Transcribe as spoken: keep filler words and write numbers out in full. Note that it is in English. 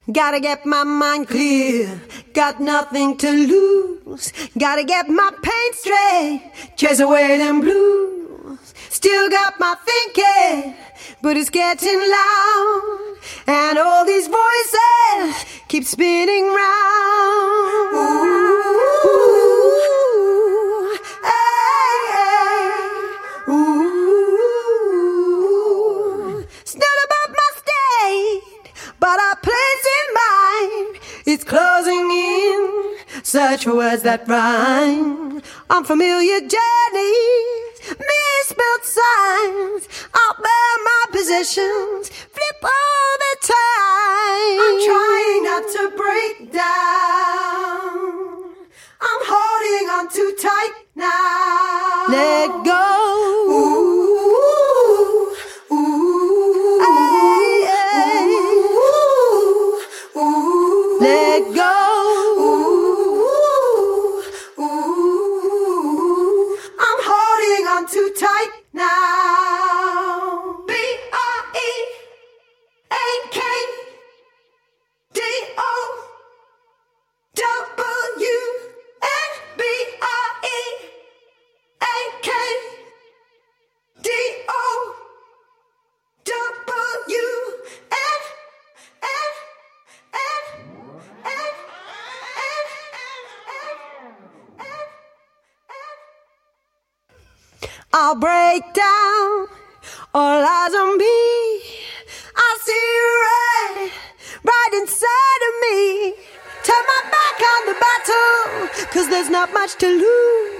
Gotta get my mind clear, got nothing to lose. Gotta get my pain straight, chase away them blues. Still got my thinking, but it's getting loud, and all these voices keep spinning round. Ooh, hey, hey, ooh. It's not about my state, but our place in mind. It's closing in, search for words that rhyme. Unfamiliar journeys, misspelled signs. I'll bear my possessions, flip all the time. I'm trying not to break down. I'm holding on too tight now. Let go. Ooh, ooh, hey, hey. Ooh, ooh, let go. Ooh, ooh, I'm holding on too tight now. B R E A K D O W N B R E A K D O W N N N N N. I'll break down all eyes on me. I see you right, right inside of me. Turn my back on the battle, 'cause there's not much to lose.